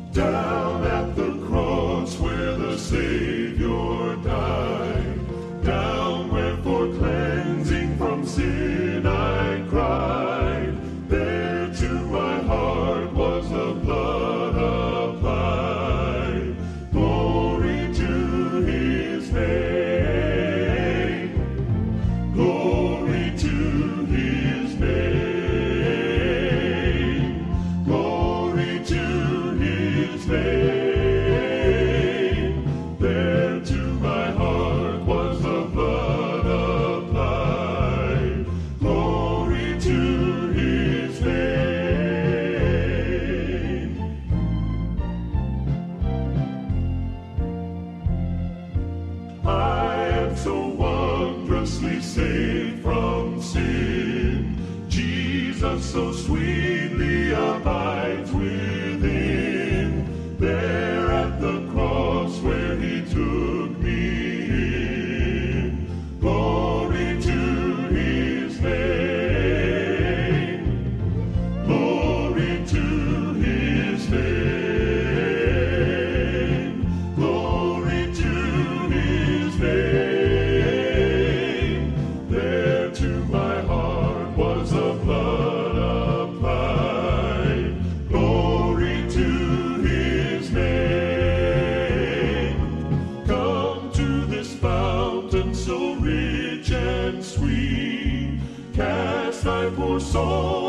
Down at the cross where the Savior died, down where for cleansing from sin I cried, there to my heart was the blood applied. Glory to his name, glory to his name, glory to his name. There to my heart was the blood applied. Glory to his name. I am so wondrously saved from sin. Jesus so sweetly abides within. There at the cross where he took me in. Glory to his name. Glory to his name. Glory to his name. There to my heart was the blood applied. Glory to his name. Come to this fountain so rich and sweet. Cast thy poor soul